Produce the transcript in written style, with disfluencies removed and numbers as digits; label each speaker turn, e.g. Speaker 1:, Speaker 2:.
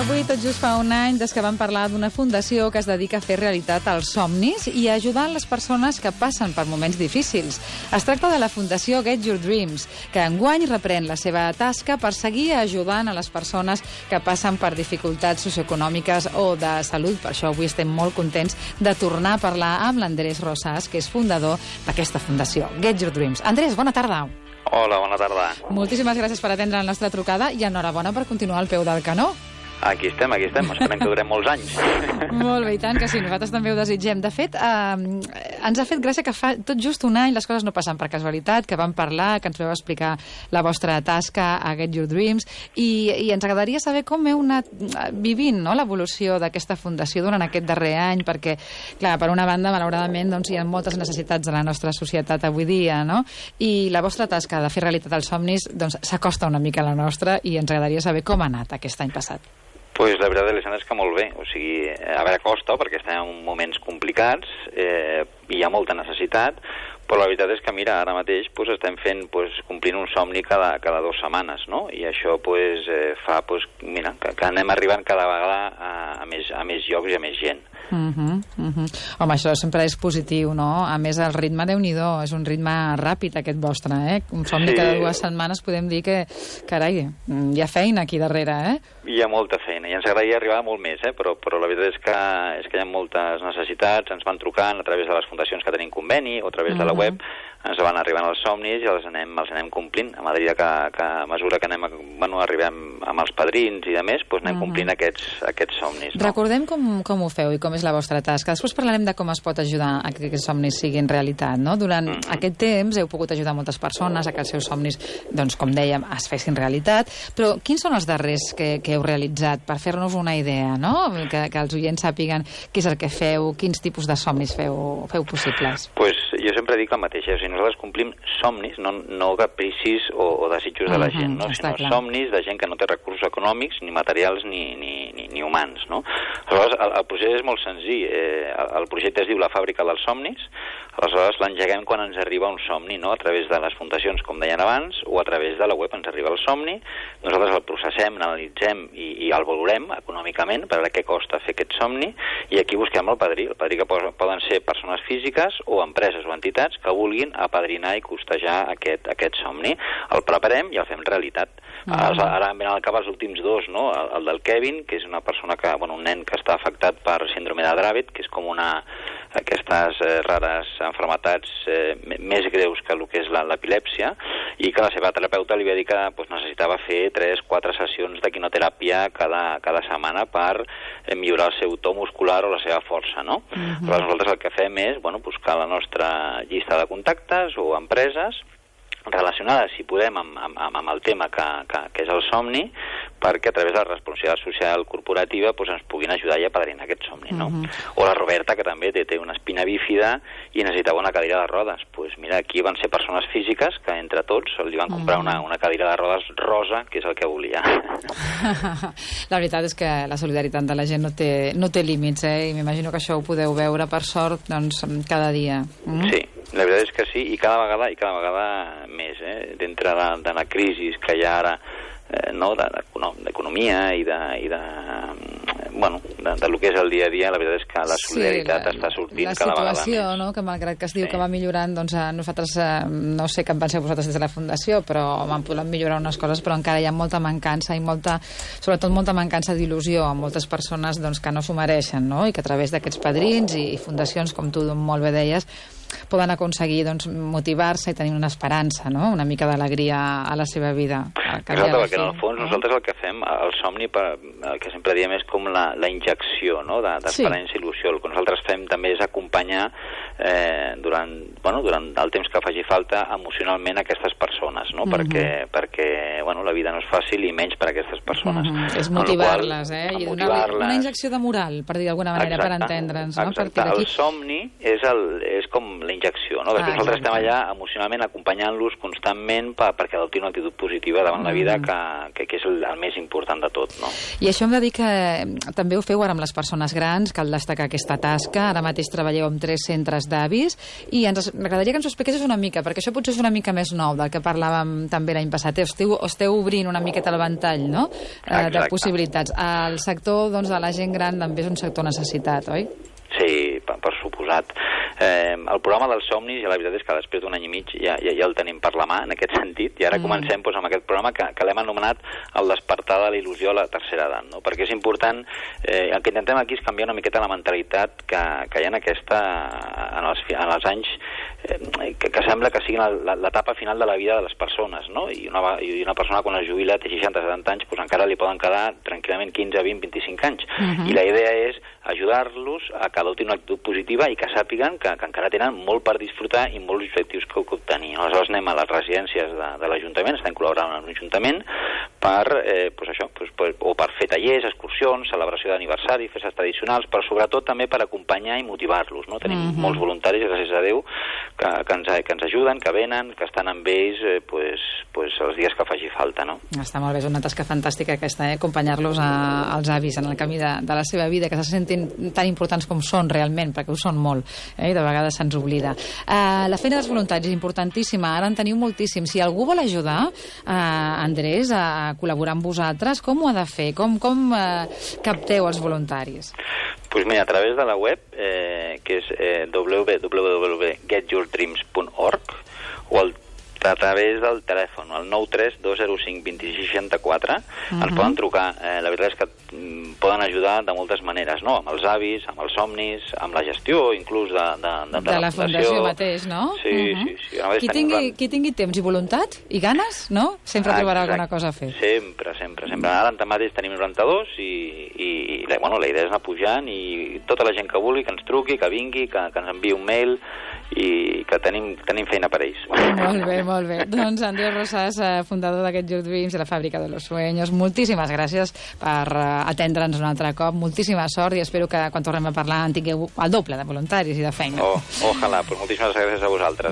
Speaker 1: Avui, tot just fa un any, des que vam parlar d'una fundació que es dedica a fer realitat els somnis i a ajudar les persones que passen per moments difícils. Es tracta de la Fundació Get Your Dreams, que enguany reprèn la seva tasca per seguir ajudant a les persones que passen per dificultats socioeconòmiques o de salut. Per això avui estem molt contents de tornar a parlar amb l'Andrés Rosas, que és fundador d'aquesta fundació, Get Your Dreams. Andrés, bona tarda.
Speaker 2: Hola, bona tarda.
Speaker 1: Moltíssimes gràcies per atendre la nostra trucada i enhorabona per continuar al peu del canó.
Speaker 2: Aquí estem. Esperem que durem molts anys.
Speaker 1: Molt bé, i tant que sí, nosaltres també ho desitgem. De fet, ens ha fet gràcia que fa tot just un any, les coses no passen per casualitat, que vam parlar, que ens vau explicar la vostra tasca a Get Your Dreams, i ens agradaria saber com heu anat vivint, no?, l'evolució d'aquesta fundació durant aquest darrer any, perquè, clar, per una banda, malauradament, doncs, hi ha moltes necessitats de la nostra societat avui dia, no?, i la vostra tasca de fer realitat els somnis doncs, s'acosta una mica a la nostra, i ens agradaria saber com ha anat aquest any passat.
Speaker 2: Pues la veritat, Alessandra, és que molt bé. O sigui, a veure, costa, perquè estem en moments complicats, hi ha molta necessitat, però la veritat és que, mira, ara mateix pues, estem fent, pues, complint un somni cada 2 setmanes, no? I això pues, fa pues, mira, que anem arribant cada vegada a més llocs i a més gent.
Speaker 1: Home, això sempre és positiu, no? A més, el ritme, Déu-n'hi-do, és un ritme ràpid aquest vostre, Un somni sí. Cada 2 setmanes podem dir que, carai, hi ha feina aquí darrere,
Speaker 2: Hi ha molta feina, i ens agradaria arribar molt més, però la veritat és que hi ha moltes necessitats, ens van trucant a través de les fundacions que tenim conveni o a través de la web, ens van arribant els somnis i els anem complint. A mesura que a mesura que arribem amb els padrins i de més, doncs anem complint aquests somnis. No?
Speaker 1: Recordem com ho feu i com és la vostra tasca. Després parlarem de com es pot ajudar a que aquests somnis siguin realitat, no? Durant aquest temps heu pogut ajudar moltes persones a que els seus somnis, doncs, com dèiem, es fessin realitat, però quins són els darrers que heu realitzat per fer-nos una idea, no? Que els oients sàpiguen què és el que feu, quins tipus de somnis feu possibles.
Speaker 2: Pues jo sempre dic el mateix, o sigui, nosaltres complim somnis, no capricis o desitjos de la gent, no? Sinó somnis de gent que no té recursos econòmics, ni materials ni humans, no? Aleshores, el procés és molt senzill. El projecte es diu La Fàbrica dels Somnis. Aleshores, l'engeguem quan ens arriba un somni, no? A través de les fundacions, com deien abans, o a través de la web ens arriba el somni. Nosaltres el processem, l'analitzem i el valorem econòmicament per veure què costa fer aquest somni, i aquí busquem el padrí. El padrí que poden ser persones físiques o empreses o entitats que vulguin apadrinar i costejar aquest somni. El preparem i el fem realitat. Ara em venen al cap els últims 2, no? El del Kevin, que és una persona un nen que està afectat per síndrome de Dravet, que és com aquestes rares malalties més greus que el que és l'epilèpsia, i que la seva terapeuta li va dir que necessitava fer 3-4 sessions de quimioteràpia cada setmana per millorar el seu to muscular o la seva força, no? Aleshores, nosaltres el que fem és buscar la nostra llista de contactes o empreses relacionades, si podem, amb el tema que és el somni, perquè a través de la responsabilitat social corporativa ens puguin ajudar i apadrinar aquest somni, no? O la Roberta, que també té una espina bífida i necessitava una cadira de rodes. Doncs mira, aquí van ser persones físiques que entre tots li van comprar una cadira de rodes rosa, que és el que volia.
Speaker 1: La veritat és que la solidaritat de la gent no té límits, i m'imagino que això ho podeu veure, per sort, doncs, cada dia.
Speaker 2: Sí. La veritat és que sí, i cada vegada més, dintre de la crisi que hi ha ara, d'economia i de lo que és el dia a dia, la veritat és que la solidaritat està sortint cada vegada més. La situació, no?, que malgrat que es diu que va millorant, doncs nosaltres, no sé què en penseu vosaltres des de la Fundació, però van poder millorar unes coses, però encara hi ha molta mancança i sobretot molta mancança d'il·lusió a moltes persones que no s'ho mereixen, no?, i que a través d'aquests padrins i fundacions, com tu molt bé deies, poden aconseguir motivar-se i tenir una esperança, no?, una mica d'alegria a la seva vida. Exacte, perquè en el fons nosaltres el que fem, el somni, el que sempre diem és com la injecció, no?, d'esperança i il·lusió. El que nosaltres fem també és acompanyar durant el temps que faci falta emocionalment aquestes persones, no?, perquè la vida no és fàcil i menys per a aquestes persones.
Speaker 1: És motivar-les, i una injecció de moral, per dir d'alguna manera, per entendre'ns.
Speaker 2: Exacte, el somni és com la injecció, no? Després nosaltres estem allà emocionalment acompanyant-los constantment perquè adoptin una actitud positiva davant la vida, que és el més important de tot, no?
Speaker 1: I això hem de dir que també ho feu ara amb les persones grans, cal destacar aquesta tasca. Ara mateix treballeu amb 3 centres famílies d'avis, i m'agradaria que ens ho expliquessis una mica, perquè això potser és una mica més nou del que parlàvem també l'any passat. Esteu obrint una miqueta el ventall, no?, de possibilitats. El sector de la gent gran també és un sector necessitat, oi?
Speaker 2: Sí, per suposat. El programa dels somnis, ja la veritat és que després d'un any i mig ja el tenim per la mà, en aquest sentit, i ara comencem amb aquest programa que l'hem anomenat el despertar de la il·lusió a la tercera edat, no? Perquè és important, el que intentem aquí és canviar una miqueta la mentalitat que hi ha en els anys que sembla que siguin l'etapa final de la vida de les persones, no? I una persona quan es jubila té 60-70 anys, doncs encara li poden quedar tranquil·lament 15, 20, 25 anys. I la idea és ajudar-los a que adoptin una actitud positiva i que sàpiguen que encara tenen molt per disfrutar i molts objectius que obtenir. Aleshores anem a les residències de l'Ajuntament, estem col·laborant amb l'Ajuntament per fer tallers, excursions, celebració d'aniversari, festes tradicionals, però sobretot també per acompanyar i motivar-los, no? Tenim molts voluntaris, gràcies a Déu, que ens ajuden, que venen, que estan amb ells els dies que faci falta, no?
Speaker 1: Està molt bé, és una tasca fantàstica aquesta, acompanyar-los als avis en el camí de la seva vida, que se sentin tan importants com són realment, perquè ho són molt, i de vegades se'ns oblida. La feina dels voluntaris és importantíssima, ara en teniu moltíssim. Si algú vol ajudar, Andrés, a col·laborar amb vosaltres, com ho ha de fer? Com capteu els voluntaris?
Speaker 2: Doncs mira, a través de la web, que és www.getyourdreams.org, o a través del telèfon, el 932052664, ens poden trucar. La veritat és que poden ajudar de moltes maneres, no? Amb els avis, amb els somnis, amb la gestió, inclús de
Speaker 1: la fundació mateix, no?
Speaker 2: Sí.
Speaker 1: Qui tingui temps i voluntat i ganes, no? Sempre trobarà alguna cosa a fer.
Speaker 2: Sempre. Ara en mateix tenim 92 i la idea és anar pujant, i tota la gent que vulgui, que ens truqui, que vingui, que ens enviï un mail, i que tenim feina per ells.
Speaker 1: Molt bé. Doncs Andrés Rosas, fundador d'aquest Your Dreams i la Fàbrica de los Sueños, moltíssimes gràcies per atendre'ns un altre cop, moltíssima sort, i espero que quan tornem a parlar en tingueu el doble de voluntaris i de feina.
Speaker 2: Ojalà, moltíssimes gràcies a vosaltres.